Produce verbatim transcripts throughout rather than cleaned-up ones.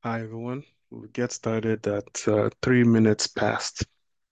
Hi everyone. We'll get started at uh, three minutes past.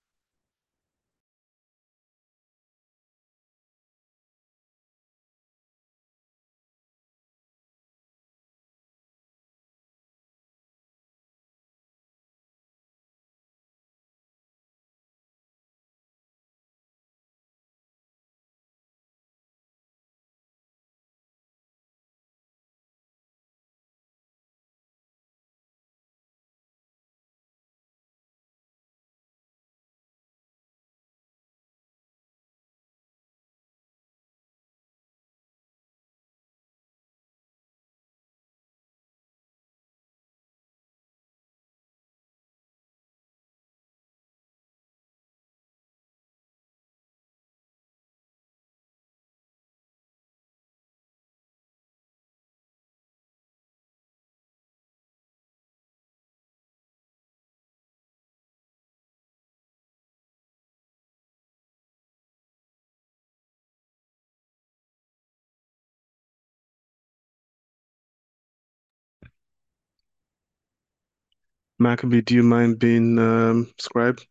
Maccabee, do you mind being um, scribe?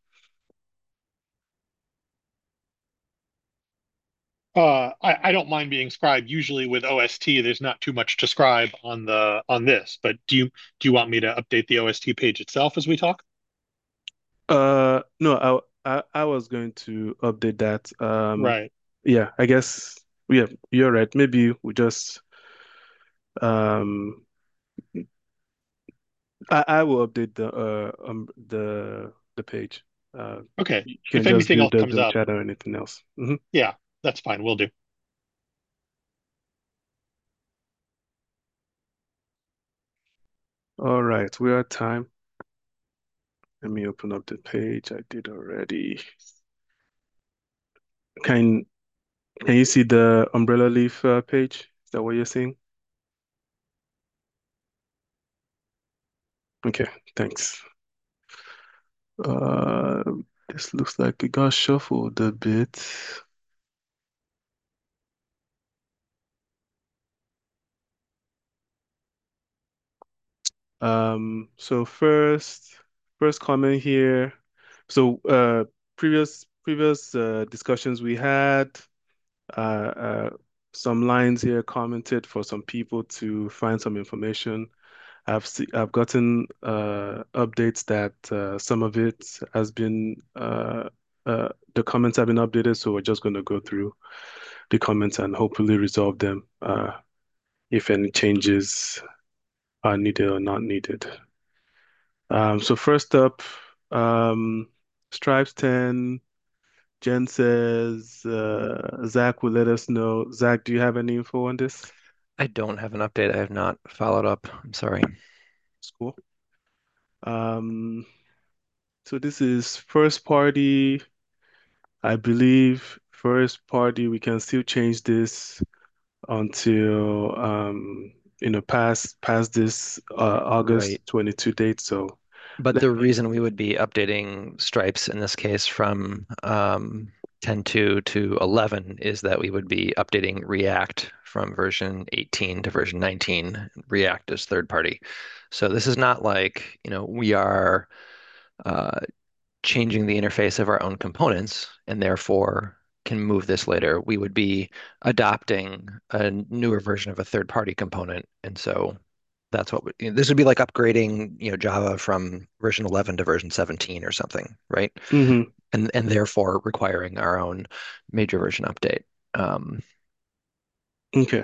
Uh, I, I don't mind being scribed. Usually with O S T, there's not too much to scribe on the on this. But do you do you want me to update the O S T page itself as we talk? Uh, no, I, I I was going to update that. Um, Right. yeah, I guess yeah, you're right. Maybe we just um, I, I will update the uh um the the page. Uh, Okay. you can If just anything do else the comes Zoom up, chat or anything else. Hmm. yeah, that's fine. We'll do. All right, we are at time. Let me open up the page. I did already. Can Can you see the umbrella leaf uh, page? Is that what you're seeing? Okay, thanks. Uh, this looks like it got shuffled a bit. Um, so first, first comment here. So uh, previous previous uh, discussions we had, uh, uh, some lines here commented for some people to find some information. I've see, I've gotten uh, updates that uh, some of it has been uh, uh, the comments have been updated, so we're just going to go through the comments and hopefully resolve them uh, if any changes are needed or not needed. Um, so first up, um, Stripes ten, Jen says uh, Zach will let us know. Zach, do you have any info on this? I don't have an update. I have not followed up. I'm sorry. It's cool. Um, so this is first party. I believe first party, we can still change this until um, you know, past past this uh, Right. August twenty-second date. So But let the me reason we would be updating stripes in this case from um, ten point two to eleven is that we would be updating React from version eighteen to version nineteen. React is third party. So this is not like, you know, we are uh, changing the interface of our own components and therefore can move this later. We would be adopting a newer version of a third-party component. And so that's what we, you know, this would be like upgrading, you know, Java from version eleven to version seventeen or something, right? hmm And and therefore requiring our own major version update. Um, Okay.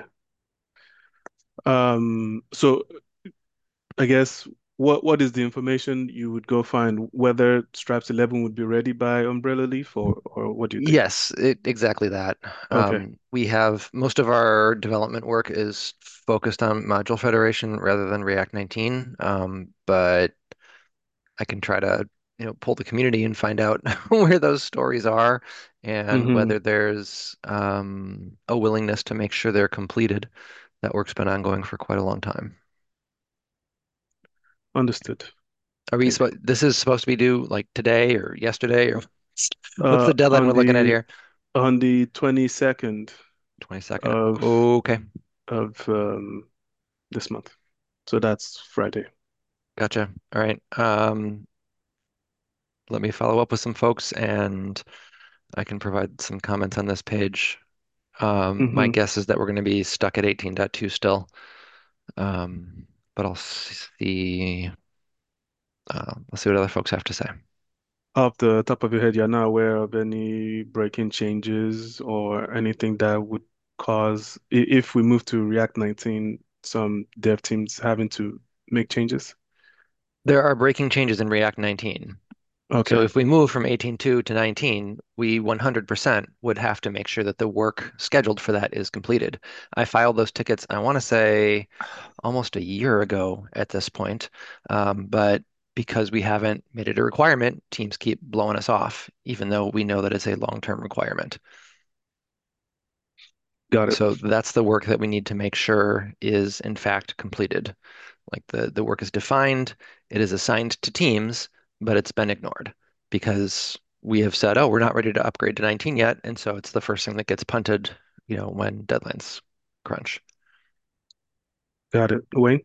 Um, so I guess what what is the information you would go find whether Stripes eleven would be ready by Umbrella Leaf or or what do you think? yes, it, exactly that. Okay. Um, we have most of our development work is focused on Module Federation rather than React nineteen. Um, but I can try to, you know, pull the community and find out where those stories are and hmm whether there's um, a willingness to make sure they're completed. That work's been ongoing for quite a long time. Understood. Are we Thank you. supposed, this is supposed to be due like today or yesterday or what's Uh, the deadline on we're looking at the here? on the twenty-second twenty-second. of Okay. of um this month. So that's Friday. Gotcha. All right. Um, let me follow up with some folks and I can provide some comments on this page. Um, my Hmm. guess is that we're going to be stuck at eighteen point two still. Um, but I'll see. Uh, let's see what other folks have to say. Off the top of your head, you're not aware of any breaking changes or anything that would cause, i- if we move to React nineteen, some dev teams having to make changes? There are breaking changes in React nineteen. So Okay, if we move from eighteen point two to nineteen, we one hundred percent would have to make sure that the work scheduled for that is completed. I filed those tickets, I want to say almost a year ago at this point. Um, but because we haven't made it a requirement, teams keep blowing us off, even though we know that it's a long-term requirement. got it. So that's the work that we need to make sure is in fact completed. Like the, the work is defined, it is assigned to teams, but it's been ignored because we have said, oh, we're not ready to upgrade to nineteen yet. And so it's the first thing that gets punted, you know, when deadlines crunch. Got it. Wayne?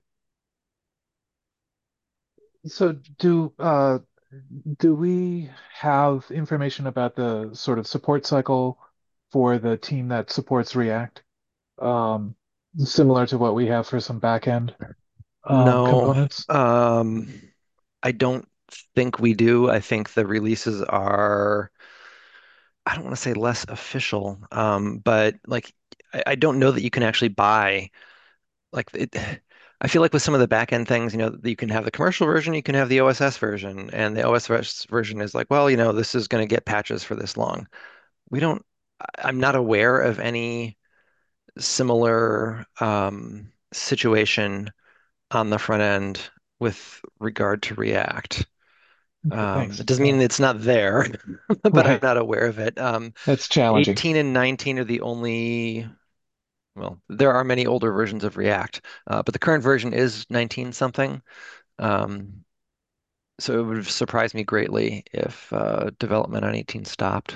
So do uh do we have information about the sort of support cycle for the team that supports React? Um, Similar to what we have for some backend um, No, components? um, I don't think we do. I think the releases are, I don't want to say less official, um, but like I, I don't know that you can actually buy like it. I feel like with some of the back end things, you know, you can have the commercial version, you can have the O S S version, and the O S S version is like, well, you know, this is going to get patches for this long. We don't, I- I'm not aware of any similar um, situation on the front end with regard to React. Okay, Um, thanks. it doesn't Uh, mean it's not there, but I'm right, not aware of it. Um, that's challenging. eighteen and nineteen are the only, well, there are many older versions of React, uh, but the current version is nineteen something. Um, so it would have surprised me greatly if uh, development on eighteen stopped.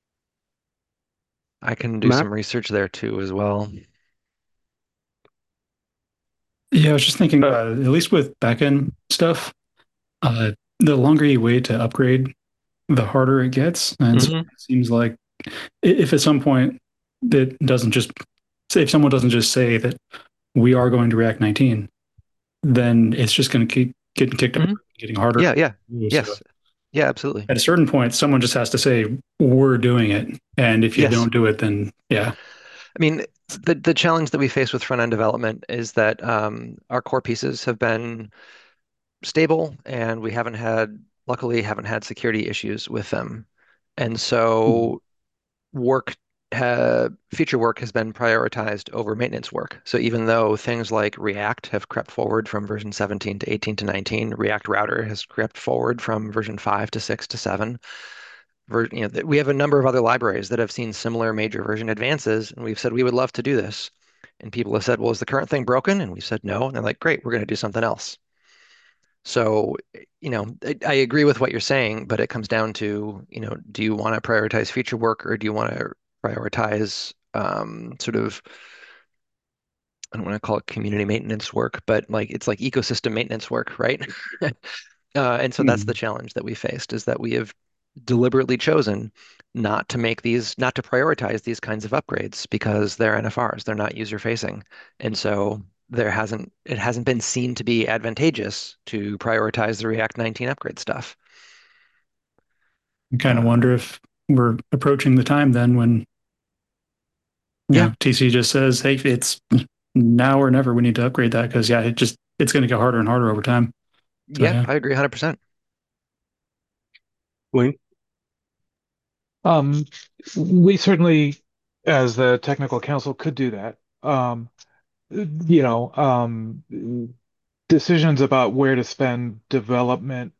I can do Matt? some research there too as well. Yeah, I was just thinking, Uh, uh, at least with backend stuff, uh, the longer you wait to upgrade, the harder it gets. And so Hmm. it seems like if at some point that doesn't just say, if someone doesn't just say that we are going to React nineteen, then it's just going to keep getting kicked over, Hmm. getting harder. Yeah, yeah, So yes, yeah, absolutely. at a certain point, someone just has to say, we're doing it. And if you Yes. don't do it, then yeah. I mean, the the challenge that we face with front end development is that um, our core pieces have been stable and we haven't had, luckily, haven't had security issues with them. And Mhm. so work ha feature work has been prioritized over maintenance work. So even though things like React have crept forward from version seventeen to eighteen to nineteen, React Router has crept forward from version five to six to seven. Ver you know, th- we have a number of other libraries that have seen similar major version advances, and we've said we would love to do this. And people have said, well, is the current thing broken? And we said no. And they're like, great, we're going to do something else. So, you know, I, I agree with what you're saying, but it comes down to, you know, do you want to prioritize feature work or do you want to prioritize um, sort of, I don't want to call it community maintenance work, but like it's like ecosystem maintenance work, right? Uh, and so that's the Mhm. challenge that we faced is that we have deliberately chosen not to make these, not to prioritize these kinds of upgrades because they're N F Rs, they're not user facing. And so there hasn't, it hasn't been seen to be advantageous to prioritize the React nineteen upgrade stuff. I kind of Uh, wonder if we're approaching the time then when, you yeah, know, T C just says, hey, it's now or never. We need to upgrade that because, yeah, it just, it's going to get harder and harder over time. So, yeah, yeah. I agree one hundred percent. Wayne? Um, we certainly, as the technical council, could do that. Um, you know, um, decisions about where to spend development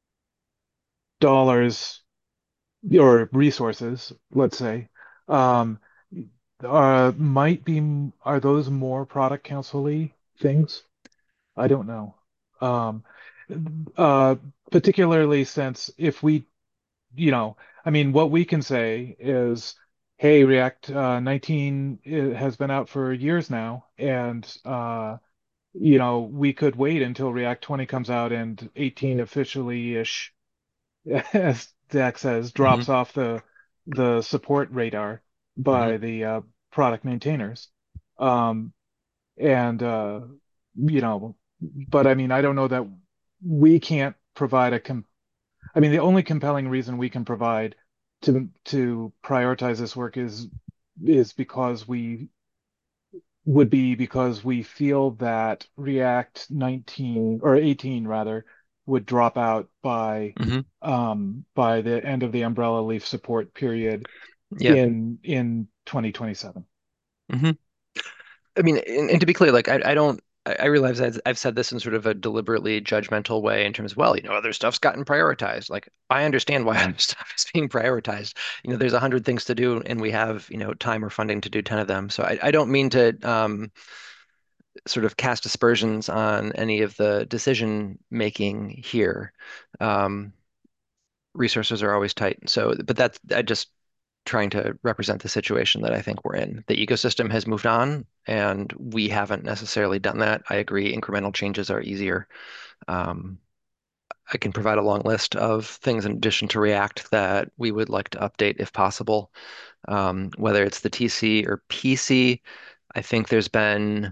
dollars or resources, let's say, um, uh, might be, are those more product council-y things? I don't know. Um, uh, Particularly since if we, you know, I mean, what we can say is, hey, React uh, nineteen i- has been out for years now, and uh, you know, we could wait until React twenty comes out and eighteen officially-ish, as Dak says, hmm drops off the the support radar hmm by the uh, product maintainers. Um, and uh, you know, but I mean, I don't know that we can't provide a com I mean, the only compelling reason we can provide to to prioritize this work is is because we would be because we feel that React nineteen or eighteen rather would drop out by hmm um by the end of the Umbrella Leaf support period Yeah. in in twenty twenty-seven. hmm I mean, and, and to be clear, like I, I don't, I, I realize I've, I've said this in sort of a deliberately judgmental way in terms of, well, you know, other stuff's gotten prioritized. Like I understand why other stuff is being prioritized. You know, there's a hundred things to do, and we have, you know, time or funding to do ten of them. So I, I don't mean to um, sort of cast aspersions on any of the decision making here. Um, resources are always tight. So, but that's I just trying to represent the situation that I think we're in. The ecosystem has moved on, and we haven't necessarily done that. I agree, incremental changes are easier. Um, I can provide a long list of things in addition to React that we would like to update if possible. Um, whether it's the T C or P C, I think there's been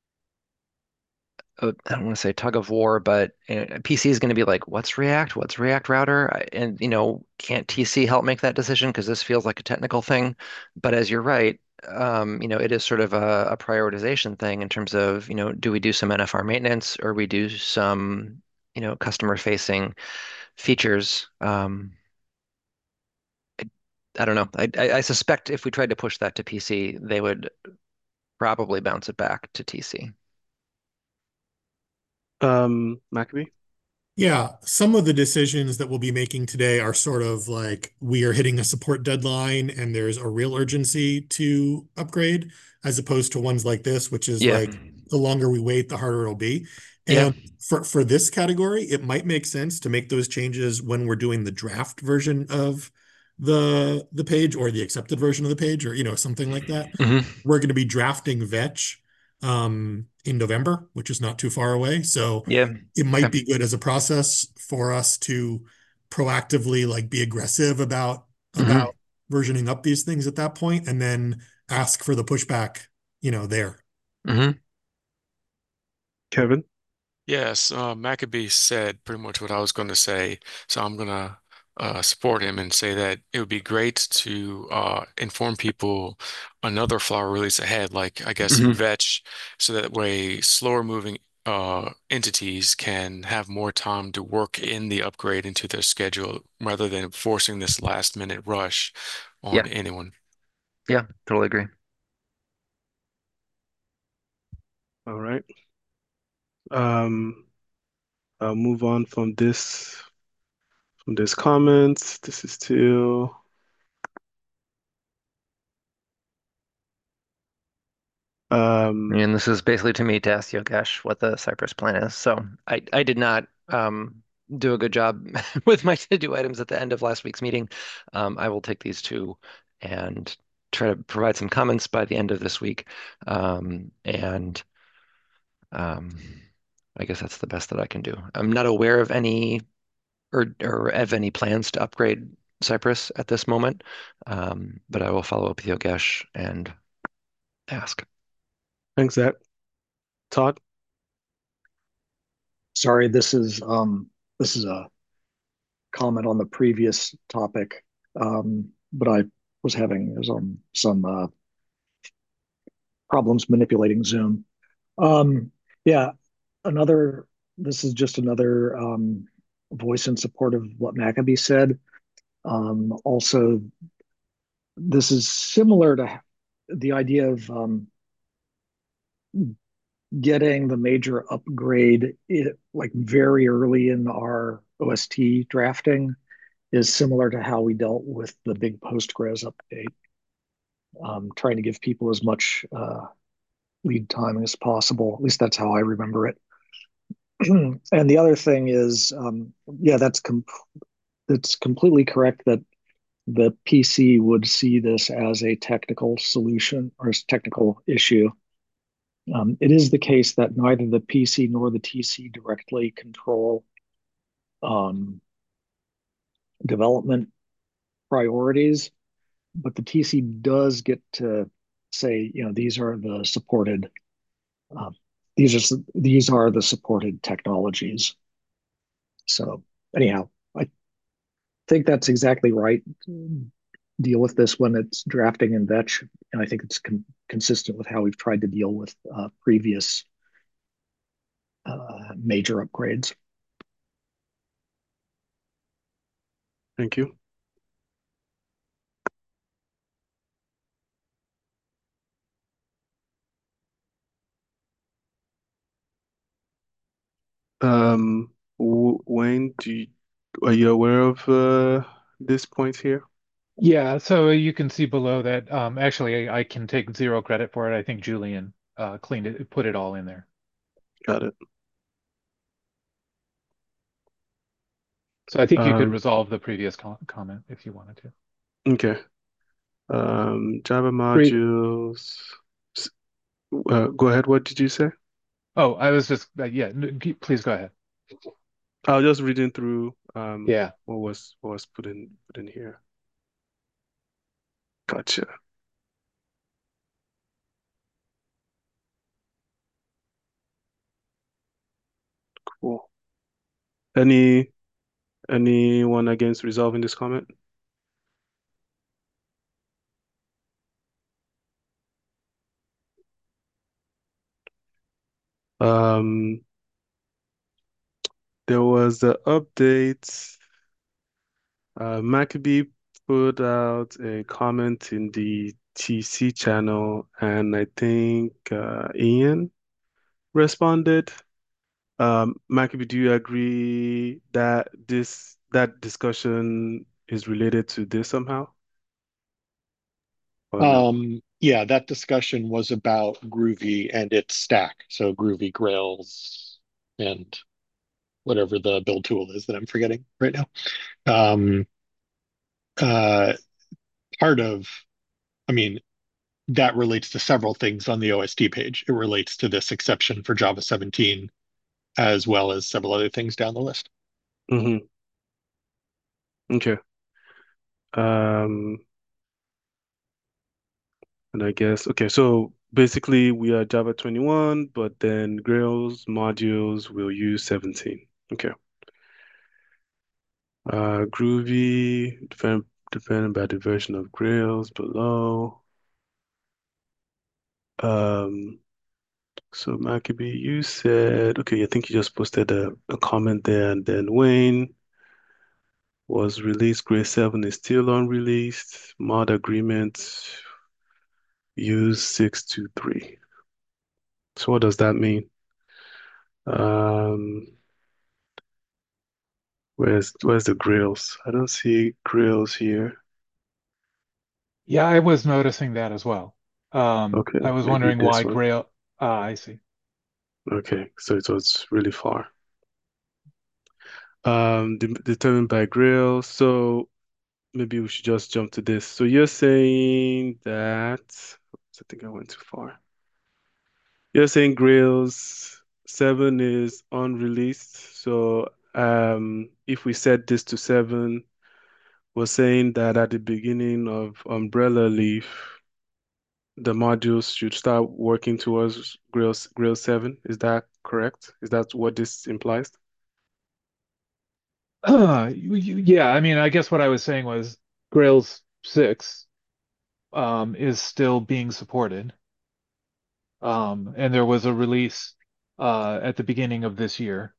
a, I don't want to say tug of war, but uh, P C is going to be like, what's React? What's React Router? I- And, you know, can't T C help make that decision? Because this feels like a technical thing. But as you're right, um, you know, it is sort of a, a prioritization thing in terms of, you know, do we do some N F R maintenance or we do some, you know, customer facing features? Um, I don't know. I, I, I suspect if we tried to push that to P C, they would probably bounce it back to T C. Um, Maccabee? Yeah, some of the decisions that we'll be making today are sort of like we are hitting a support deadline and there's a real urgency to upgrade, as opposed to ones like this, which is Yeah. like the longer we wait, the harder it'll be. Yeah. And for for this category, it might make sense to make those changes when we're doing the draft version of the the page or the accepted version of the page, or you know, something like that. hmm We're going to be drafting Vetch um, in November, which is not too far away. So Yeah. it might Okay. be good as a process for us to proactively like be aggressive about hmm about versioning up these things at that point and then ask for the pushback, you know, there. hmm Kevin? Yes, uh, Maccabee said pretty much what I was going to say, so I'm going to uh, support him and say that it would be great to uh, inform people another flower release ahead, like I guess in hmm Vetch, so that way slower moving uh, entities can have more time to work in the upgrade into their schedule rather than forcing this last minute rush on Yeah. anyone. Yeah. Totally agree. All right. Um, I'll move on from this from this comment. This is to um And this is basically to me to ask Yogesh what the Cypress plan is. So I, I did not um, do a good job with my to-do items at the end of last week's meeting. Um, I will take these two and try to provide some comments by the end of this week. Um, and um, I guess that's the best that I can do. I'm not aware of any or or of any plans to upgrade Cypress at this moment, um, but I will follow up with Yogesh and ask. thanks, Zach. Todd? Sorry, this is um, this is a comment on the previous topic, um, but I was having some some uh, problems manipulating Zoom. Um, yeah, another. This is just another um, voice in support of what Maccabee said. Um, also, this is similar to the idea of um, getting the major upgrade it, like very early in our O S T drafting is similar to how we dealt with the big Postgres update, um, trying to give people as much uh, lead time as possible. At least that's how I remember it. And the other thing is, um, yeah, that's com- that's completely correct that the P C would see this as a technical solution or as a technical issue. Um, it is the case that neither the P C nor the T C directly control um, development priorities, but the T C does get to say, you know, these are the supported, uh, these are these are the supported technologies. So anyhow, I think that's exactly right. Deal with this when it's drafting in Vetch, and I think it's con consistent with how we've tried to deal with uh, previous uh, major upgrades. Thank you. Um, Wayne, do you, are you aware of uh, this point here? Yeah, so you can see below that. Um, actually, I, I can take zero credit for it. I think Julian uh, cleaned it, put it all in there. Got it. So I think you could Um, resolve the previous com comment if you wanted to. okay. Um, Java Great. modules. Uh, go ahead. What did you say? Oh, I was just uh, yeah. Please go ahead. I was just reading through um Yeah. what was what was put in put in here. Gotcha. Cool. Any anyone against resolving this comment? Um, there was the update. Uh, Maccabee put out a comment in the T C channel, and I think uh, Ian responded. Um, Maccabee, do you agree that this that discussion is related to this somehow, or no? Um, yeah, that discussion was about Groovy and its stack. So Groovy Grails and whatever the build tool is that I'm forgetting right now. Um, uh, part of, I mean, that relates to several things on the O S T page. It relates to this exception for Java seventeen, as well as several other things down the list. Mm-hmm. Okay. Um, and I guess okay. So basically, we are Java twenty-one, but then Grails modules will use seventeen. Okay. Uh, Groovy, depend, depending by the version of Grails below. Um, so Maccabee, you said, okay, I think you just posted a, a comment there, and then Wayne was released. Grace seven is still unreleased. Mod agreement use six two three. So what does that mean? Um, where's where's the Grails? I don't see Grails here. Yeah, I was noticing that as well. Um, Okay, I was maybe wondering this why one. Grail. Ah, I see. Okay, so it was really far. Um, de determined by Grail. So maybe we should just jump to this. So you're saying that, I think I went too far. You're saying Grails seven is unreleased. So um, if we set this to seven, we're saying that at the beginning of Umbrella Leaf, the modules should start working towards Grails Grails seven. Is that correct? Is that what this implies? Uh, you- you- yeah, I mean, I guess what I was saying was Grails six um, is still being supported. Um, and there was a release uh, at the beginning of this year,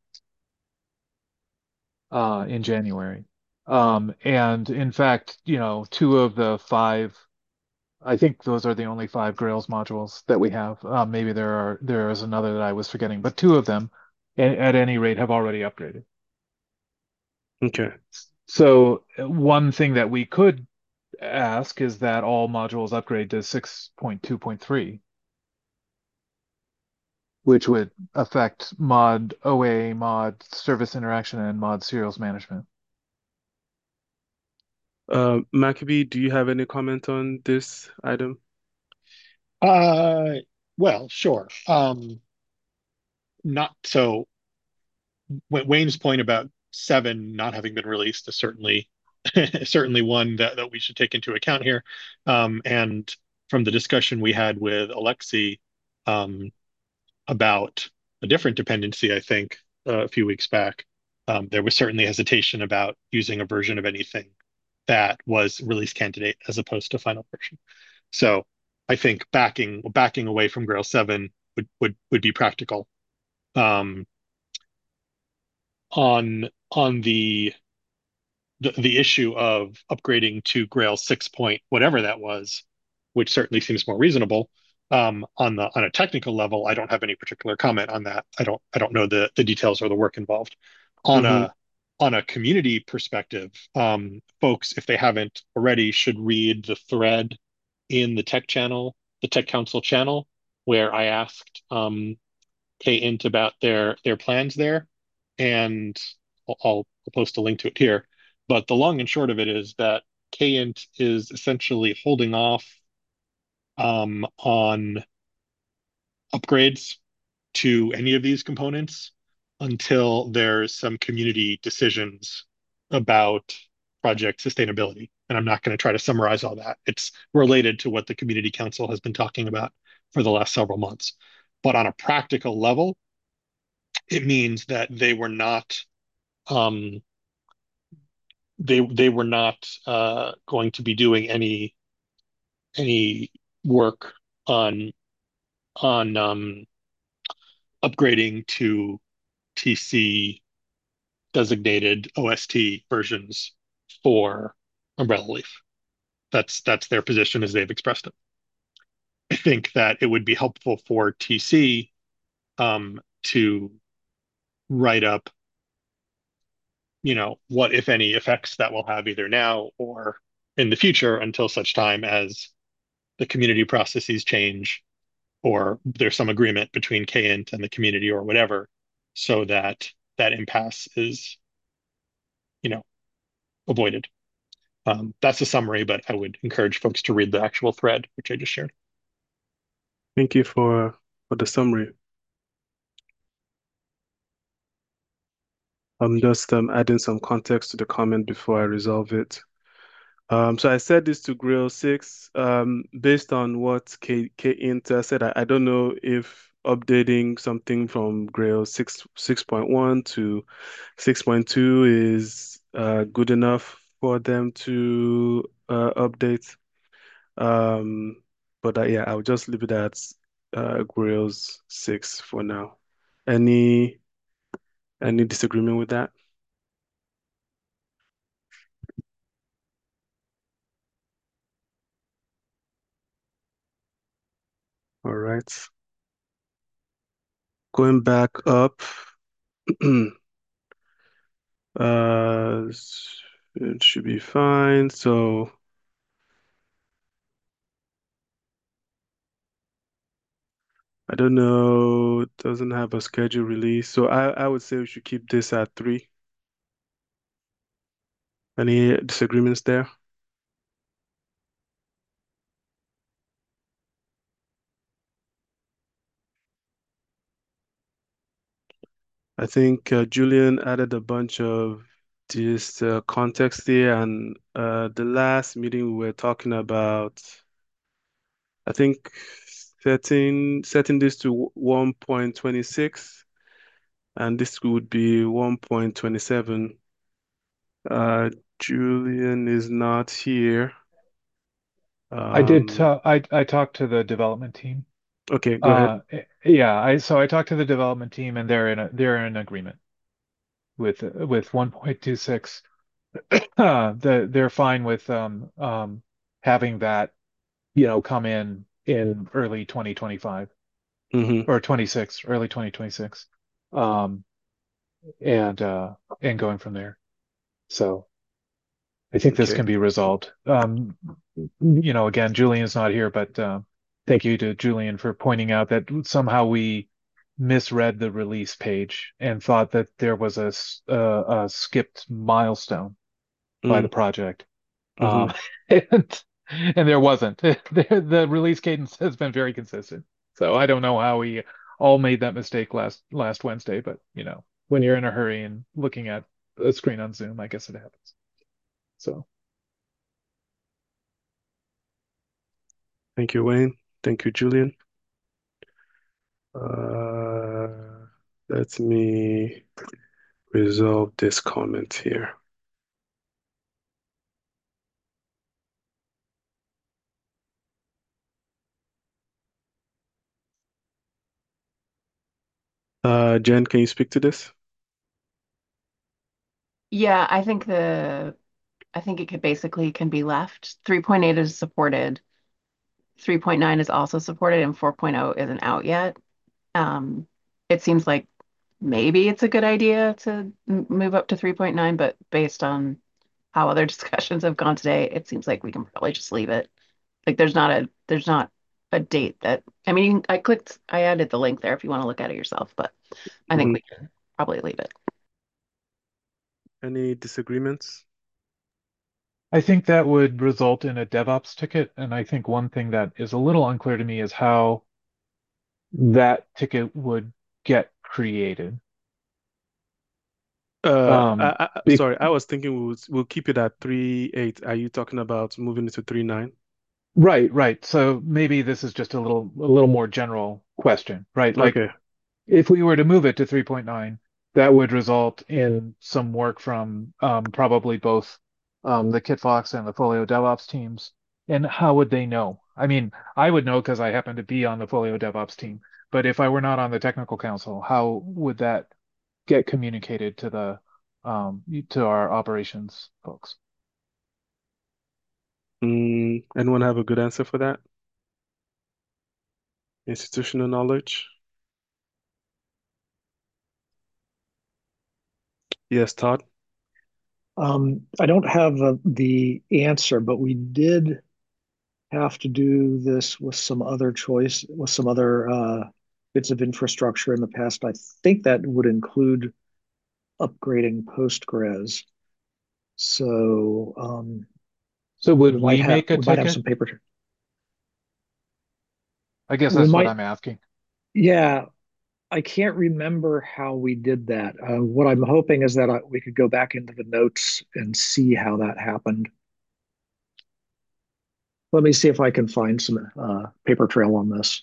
uh, in January. Um, and in fact, you know, two of the five, I think those are the only five Grails modules that we have. Uh, maybe there are there is another that I was forgetting, but two of them, at, at any rate, have already upgraded. Okay. So uh, one thing that we could ask is that all modules upgrade to six point two point three, which would affect mod O A, mod service interaction, and mod serials management. Uh, Maccabee, do you have any comment on this item? Uh, Well, sure. Um, not so. Wayne's point about seven not having been released is certainly certainly one that, that we should take into account here. Um, and from the discussion we had with Alexei um, about a different dependency, I think uh, a few weeks back, um, there was certainly hesitation about using a version of anything that was release candidate as opposed to final version. So I think backing backing away from Grail seven would would would be practical. Um, on on the, the the issue of upgrading to Grail six point whatever that was, which certainly seems more reasonable. Um, on the on a technical level, I don't have any particular comment on that. I don't I don't know the the details or the work involved. On Mm-hmm. a on a community perspective, um, folks, if they haven't already, should read the thread in the tech channel, the Tech Council channel, where I asked um, K-int about their their plans there, and I'll, I'll post a link to it here. But the long and short of it is that K-int is essentially holding off um, on upgrades to any of these components until there's some community decisions about project sustainability. And I'm not going to try to summarize all that. It's related to what the Community Council has been talking about for the last several months. But on a practical level, it means that they were not um, they they were not uh, going to be doing any any work on on um, upgrading to T C designated O S T versions for Umbrella Leaf. That's that's their position as they've expressed it. I think that it would be helpful for T C um, to write up, you know, what, if any, effects that will have either now or in the future until such time as the community processes change or there's some agreement between K-int and the community or whatever, so that that impasse is, you know, avoided. Um, that's a summary, but I would encourage folks to read the actual thread, which I just shared. Thank you for for the summary. I'm just um, adding some context to the comment before I resolve it. Um, so I said this to Grail six, um, based on what K K-int said. I, I don't know if updating something from Grail six six point one to six point two is uh, good enough for them to uh, update. Um, but uh, yeah, I'll just leave it at uh, Grails six for now. Any any disagreement with that? All right. Going back up, uh, it should be fine. So I don't know, it doesn't have a schedule release. So I, I would say we should keep this at three. Any disagreements there? I think uh, Julian added a bunch of this uh, context here, and uh, the last meeting we were talking about, I think setting setting this to one point two six, and this would be one point two seven. Uh, Julian is not here. I did. Um, ta- I I talked to the development team. okay, go ahead. Uh, eh, yeah. I so I talked to the development team, and they're in a they're in agreement with with one point two six. Uh, the they're fine with um um having that, you know, come in in early twenty twenty-five Mm-hmm. or twenty-six, early twenty twenty-six, um, and uh and going from there. So I think this Okay. can be resolved. Um, you know, again, Julian's not here, but uh, thank you to Julian for pointing out that somehow we misread the release page and thought that there was a, s- uh, a skipped milestone by the Mm, project. mm-hmm. Um, and, and there wasn't. The, the release cadence has been very consistent. So I don't know how we all made that mistake last last Wednesday, but you know, when you're in a hurry and looking at a screen on Zoom, I guess it happens. So Thank you, Wayne. Thank you, Julian. Uh, let me resolve this comment here. Uh, Jen, can you speak to this? Yeah, I think the I think it could basically can be left. three point eight is supported. three point nine is also supported and four point oh isn't out yet. Um, it seems like maybe it's a good idea to m- move up to three point nine, but based on how other discussions have gone today, it seems like we can probably just leave it. Like there's not a there's not a date that I mean I clicked I added the link there if you want to look at it yourself, but I think Mhm. we can probably leave it. Any disagreements? I think that would result in a DevOps ticket, and I think one thing that is a little unclear to me is how that ticket would get created. Uh, Um, I, I, be, sorry, I was thinking we'll we'll keep it at three eight. Are you talking about moving it to three nine? right, right. So maybe this is just a little a little more general question, right? Like Okay. if we were to move it to three point nine, that would result in some work from um, probably both um, the KitFox and the Folio DevOps teams. And how would they know? I mean, I would know because I happen to be on the Folio DevOps team. But if I were not on the technical council, how would that get communicated to the um, to our operations folks? Mm, anyone have a good answer for that? Institutional knowledge? Yes, Todd. Um, I don't have uh, the answer, but we did have to do this with some other choice, with some other uh, bits of infrastructure in the past. I think that would include upgrading Postgres. So um, So would we might we have make a we might have ticket? some paper. I guess We that's what might, I'm asking. yeah. I can't remember how we did that. Uh, what I'm hoping is that I, we could go back into the notes and see how that happened. Let me see if I can find some uh, paper trail on this.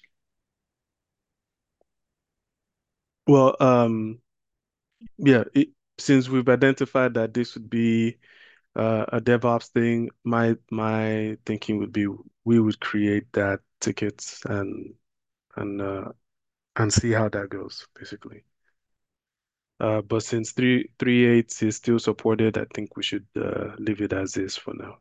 Well, um, yeah, it, since we've identified that this would be uh, a DevOps thing, my my thinking would be we would create that tickets and and uh, and see how that goes, basically. Uh, but since three three eight is still supported, I think we should uh, leave it as is for now.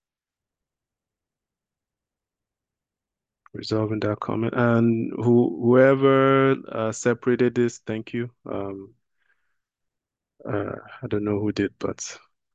Resolving that comment. And who whoever uh, separated this, thank you. Um, uh, I don't know who did, but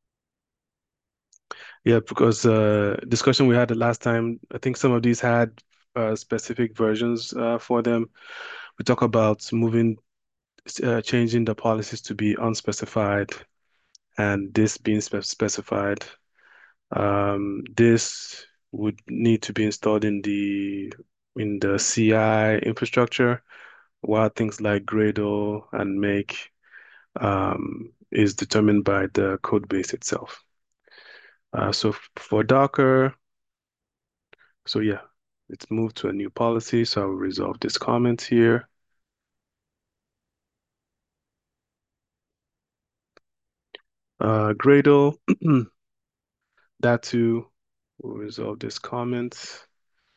yeah, because uh, discussion we had the last time, I think some of these had uh, specific versions uh, for them. We talk about moving, uh, changing the policies to be unspecified, and this being spe specified. Um, this would need to be installed in the in the C I infrastructure, while things like Gradle and Make um, is determined by the code base itself. Uh, so for Docker, so yeah, it's moved to a new policy. So I'll resolve this comment here. Uh, Gradle, that too will resolve this comment.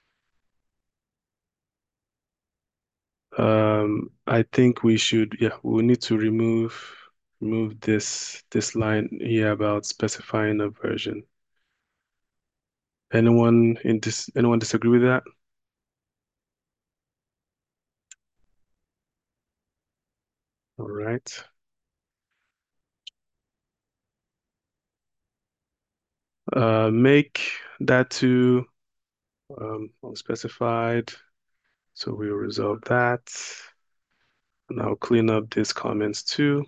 Um, I think we should, yeah, we need to remove remove this this line here about specifying a version. Anyone in this anyone disagree with that? All right. Uh, make that to um, unspecified. So we'll resolve that. And I'll clean up these comments too.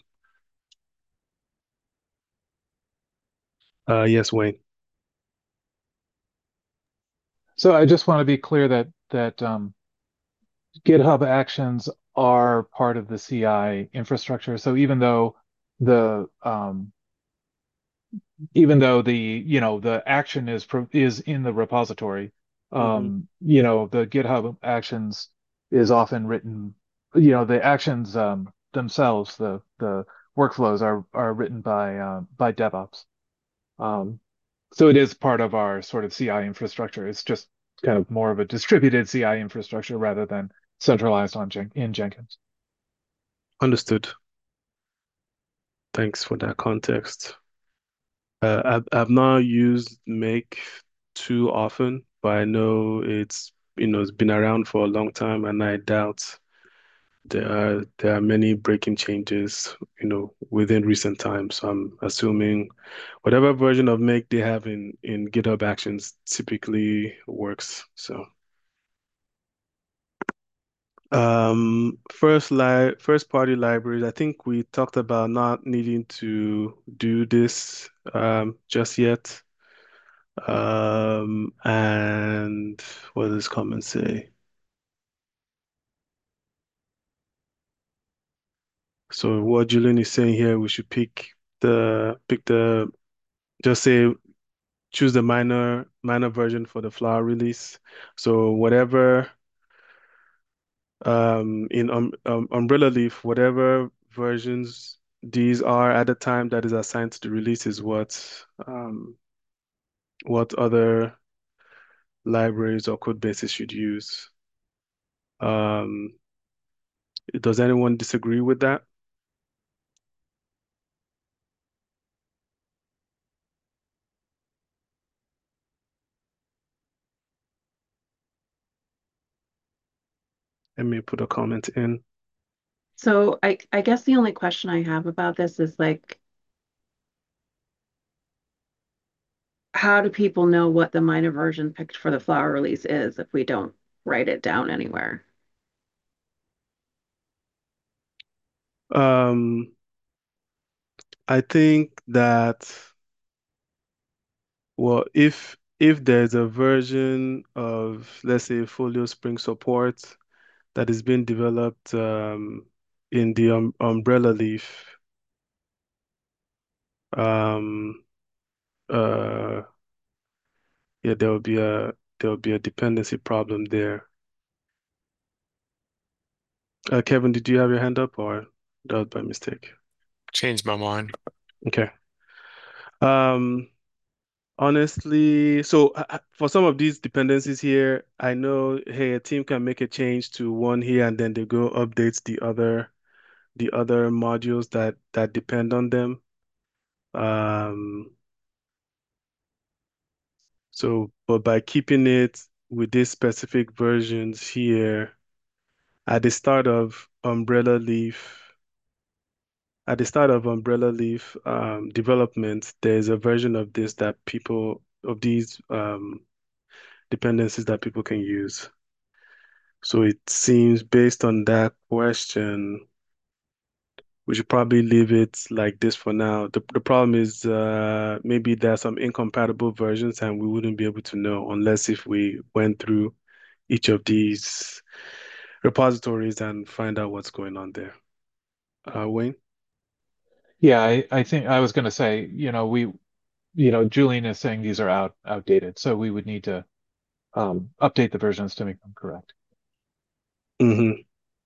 Uh, yes, Wayne. So I just want to be clear that that um, GitHub Actions are part of the C I infrastructure. So even though the um, even though the you know the action is pro is in the repository, Hmm. um, you know the GitHub Actions is often written. You know the actions um, themselves, the the workflows are are written by uh, by DevOps. Um, so it is part of our sort of C I infrastructure. It's just kind of more of a distributed C I infrastructure rather than centralized on Jen in Jenkins. Understood. Thanks for that context. Uh, I've I've not used Make too often, but I know it's you know it's been around for a long time, and I doubt there are there are many breaking changes, you know, within recent times. So I'm assuming whatever version of Make they have in in GitHub Actions typically works. So um, first li first party libraries, I think we talked about not needing to do this um, just yet. Um, and what does comment say? So what Julian is saying here, we should pick the pick the just say choose the minor minor version for the flower release. So whatever um in um, um, Umbrella Leaf, whatever versions these are at the time that is assigned to the release is what um what other libraries or code bases should use. Um, does anyone disagree with that? Let me put a comment in. So I, I guess the only question I have about this is like, how do people know what the minor version picked for the flower release is if we don't write it down anywhere? Um, I think that, well, if if there's a version of, let's say, Folio Spring support that is being developed um, in the um, Umbrella Leaf, um, uh, yeah, there will be a there will be a dependency problem there. Uh, Kevin, did you have your hand up or that was by mistake? Changed my mind. Okay. Um, Honestly, so uh, uh, for some of these dependencies here, I know, hey, a team can make a change to one here and then they go update the other the other modules that that depend on them. Um, so, but by keeping it with these specific versions here, at the start of Umbrella Leaf, at the start of Umbrella Leaf um, development, there's a version of this that people of these um, dependencies that people can use. So it seems based on that question, we should probably leave it like this for now. The, the problem is uh, maybe there are some incompatible versions and we wouldn't be able to know unless if we went through each of these repositories and find out what's going on there. Uh, Wayne? Yeah, I, I think I was going to say, you know, we, you know, Julian is saying these are out outdated, so we would need to um, update the versions to make them correct. Mm-hmm.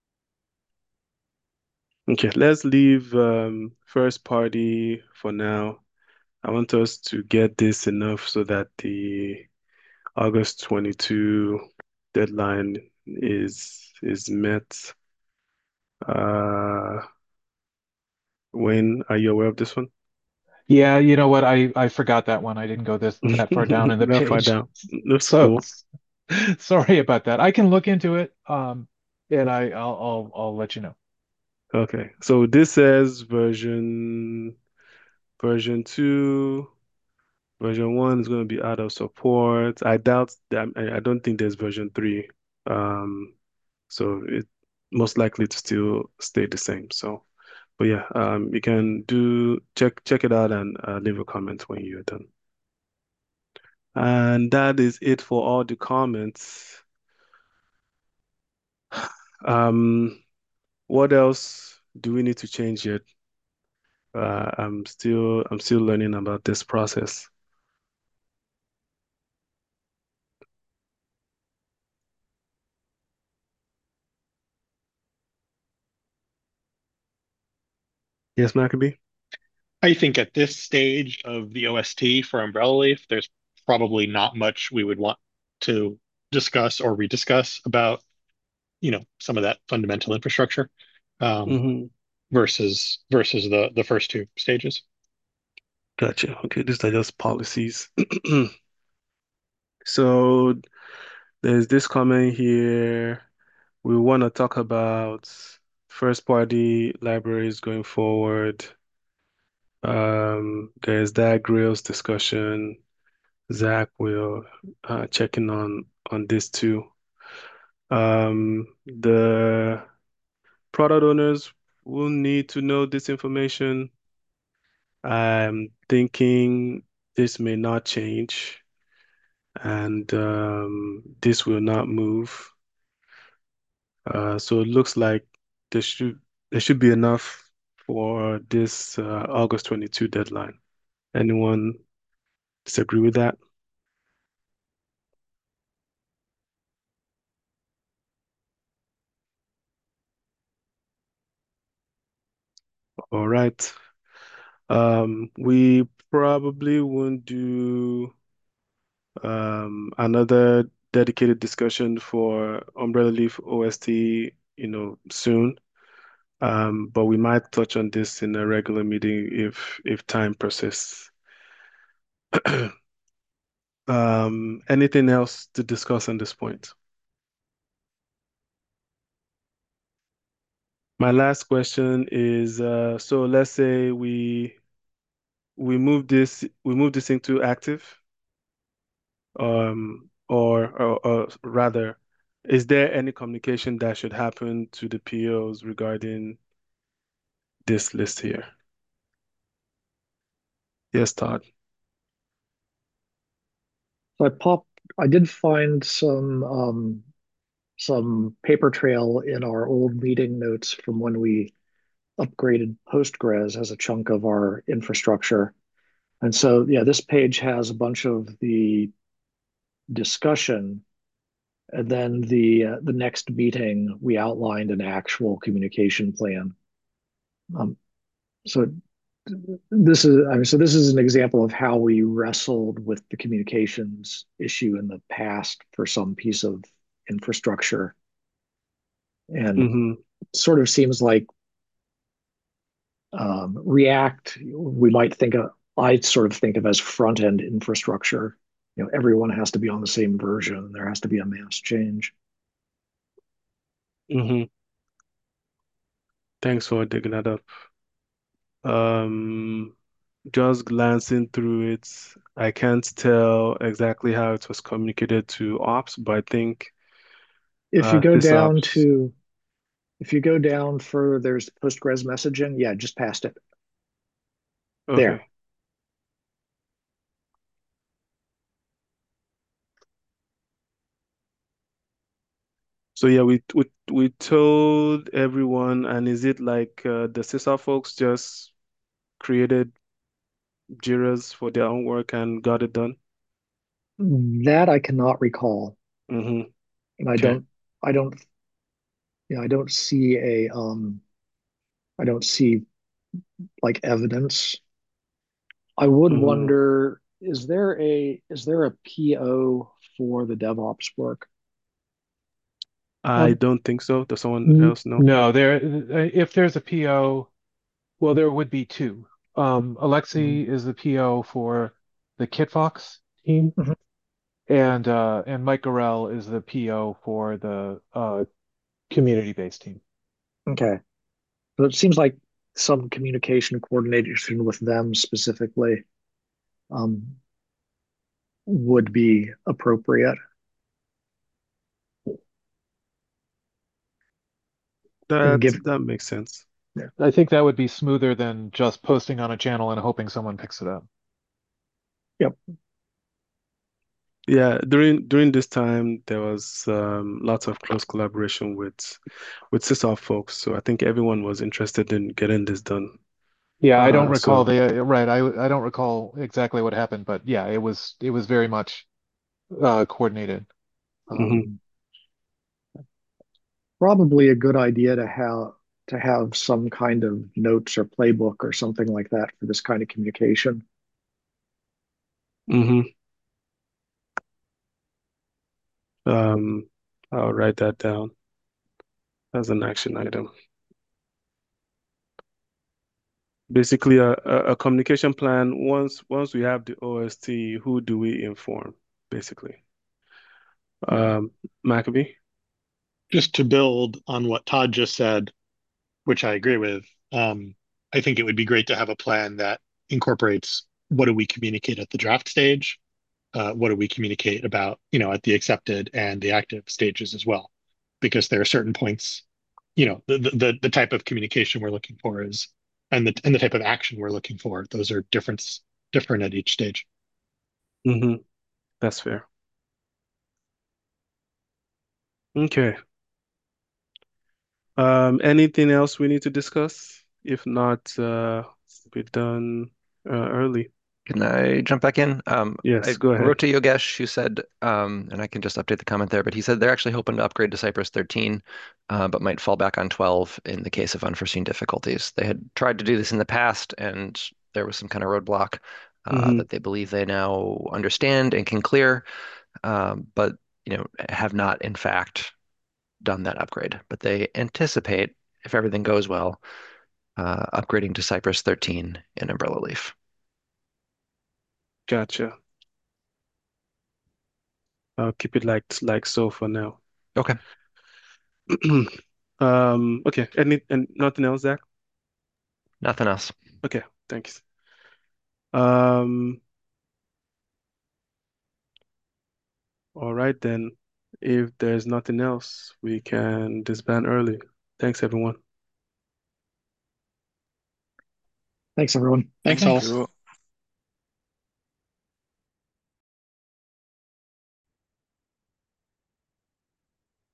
Okay, let's leave um, first party for now. I want us to get this enough so that the August twenty-second deadline is is met. Uh, Wayne, are you aware of this one? Yeah, you know what? I I forgot that one. I didn't go this that far down in the That far page. down. That's So cool. sorry about that. I can look into it, um, and I I'll I'll I'll let you know. Okay, so this says version version two, version one is going to be out of support. I doubt that. I, I don't think there's version three. Um, so it most likely to still stay the same. So, but yeah, um, you can do check check it out and uh, leave a comment when you're done. And that is it for all the comments. Um, what else do we need to change yet? Uh, I'm still I'm still learning about this process. Yes, Maccabee? I think at this stage of the O S T for Umbrella Leaf, there's probably not much we would want to discuss or rediscuss about, you know, some of that fundamental infrastructure, um, Mm-hmm. versus versus the the first two stages. Gotcha. Okay, these are just policies. So there's this comment here. We want to talk about first party libraries going forward. Um, there's that Grails discussion. Zach will uh, check in on on this too. Um, the product owners will need to know this information. I'm thinking this may not change, and um, this will not move. Uh, so it looks like there should there should be enough for this uh, August twenty-second deadline. Anyone disagree with that? All right. Um, we probably won't do um, another dedicated discussion for Umbrella Leaf O S T, you know, soon. Um, but we might touch on this in a regular meeting if if time persists. Um, anything else to discuss on this point? My last question is, uh, so let's say we we move this we move this into active, um, or, or or rather, is there any communication that should happen to the P Os regarding this list here? Yes, Todd. So I popped, I did find some um, some paper trail in our old meeting notes from when we upgraded Postgres as a chunk of our infrastructure. And so, yeah, this page has a bunch of the discussion, and then the uh, the next meeting we outlined an actual communication plan. Um, so this is, I mean, so this is an example of how we wrestled with the communications issue in the past for some piece of infrastructure, and Mm-hmm. sort of seems like um, React we might think of. I sort of think of as front end infrastructure. You know, everyone has to be on the same version. There has to be a mass change. Mm-hmm. Thanks for digging that up. Um, just glancing through it, I can't tell exactly how it was communicated to ops, but I think If you uh, go down sysops. to If you go down further, there's Postgres messaging. Yeah, just past it. Okay. There. So yeah, we we we told everyone, and is it like uh, the sysop folks just created Jiras for their own work and got it done? That I cannot recall. Mm-hmm. And I Okay. don't I don't you know, I don't see a um I don't see like evidence. I would Mm-hmm. wonder, is there a is there a P O for the DevOps work? I Um, don't think so. Does someone n- else know? no, there, if there's a P O, well, there would be two. Um, Mhm. Alexi is the P O for the KitFox team, Mhm. and uh, and Mike Gorell is the P O for the uh, community-based team. Okay. So it seems like some communication coordination with them specifically um, would be appropriate. And That give that makes sense. Yeah. I think that would be smoother than just posting on a channel and hoping someone picks it up. Yep. Yeah, during during this time there was um, lots of close collaboration with with SysOft folks, so I think everyone was interested in getting this done. Yeah, I don't Uh, recall so the right. I I don't recall exactly what happened, but yeah, it was it was very much uh, coordinated. mhm, Um, Probably a good idea to have to have some kind of notes or playbook or something like that for this kind of communication. mhm. Um, I'll write that down as an action item. Basically, a, a, a communication plan. Once once we have the O S T, who do we inform? Basically, um, Maccabee. Just to build on what Todd just said, which I agree with, um, I think it would be great to have a plan that incorporates what do we communicate at the draft stage, uh, what do we communicate about, you know, at the accepted and the active stages as well, because there are certain points, you know, the the the type of communication we're looking for is, and the and the type of action we're looking for, those are different different at each stage. Mm-hmm. That's fair. Okay. Um, anything else we need to discuss? If not, uh, we're done uh, early. Can I jump back in? Um, Yes, I go ahead. wrote to Yogesh, who said, um, and I can just update the comment there, but he said they're actually hoping to upgrade to Cypress thirteen, uh, but might fall back on twelve in the case of unforeseen difficulties. They had tried to do this in the past, and there was some kind of roadblock uh, Mm-hmm. that they believe they now understand and can clear, um, but you know have not in fact done that upgrade. But they anticipate, if everything goes well, uh, upgrading to Cypress thirteen in Umbrella Leaf. Gotcha. I'll keep it like like so for now. Okay. Um, okay. Any and nothing else, Zach? Nothing else. Okay, thanks. Um, all right then. If there's nothing else, we can disband early. Thanks, everyone. Thanks, everyone. Thanks Thank all. you.